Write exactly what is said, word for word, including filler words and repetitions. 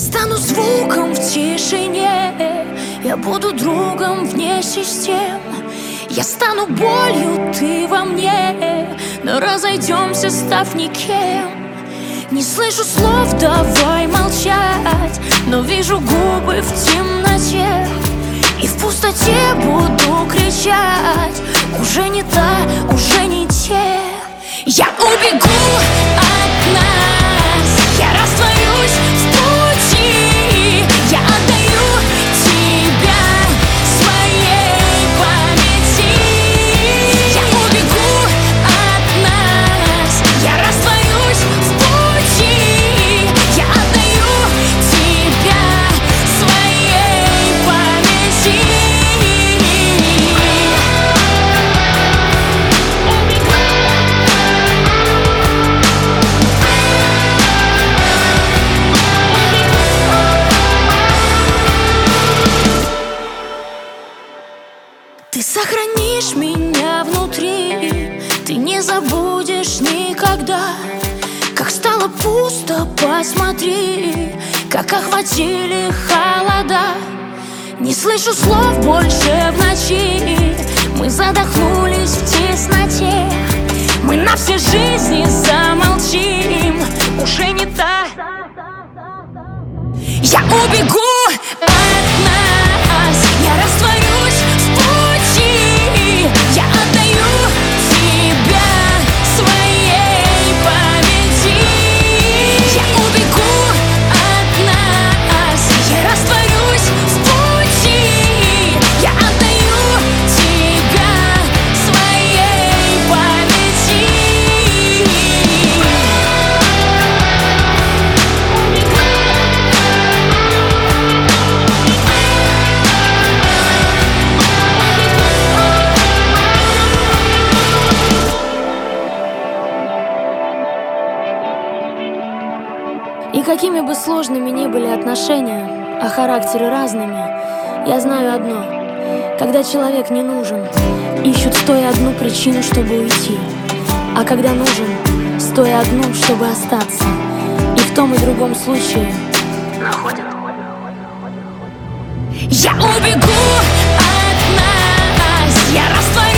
стану звуком в тишине, я буду другом вне систем. Я стану болью, ты во мне, но разойдемся, став никем. Не слышу слов, давай молчать, но вижу губы в темноте. И в пустоте буду кричать: уже не та, уже не те. Я убегу от нас, я растворюсь в пути. Я отдаю тебя своей памяти. Я убегу от нас, я растворюсь в пути. Я отдаю тебя своей памяти. Ты сохранишь меня внутри, ты не забудешь никогда. Как стало пусто, посмотри, как охватили холода. Не слышу слов больше в ночи, мы задохнулись в тесноте. Мы на все жизни замолчим, уже не та. Я убегу от нас, я растворюсь в пути. Я отдаю тебя своей памяти. Я убегу от нас, я растворюсь в пути. Я отдаю тебя своей памяти. И какими бы сложными ни были отношения, а характеры разными, я знаю одно: когда человек не нужен, ищут стоя одну причину, чтобы уйти. А когда нужен, стоя одну, чтобы остаться. И в том и другом случае находят. Я убегу от нас, я растворюсь.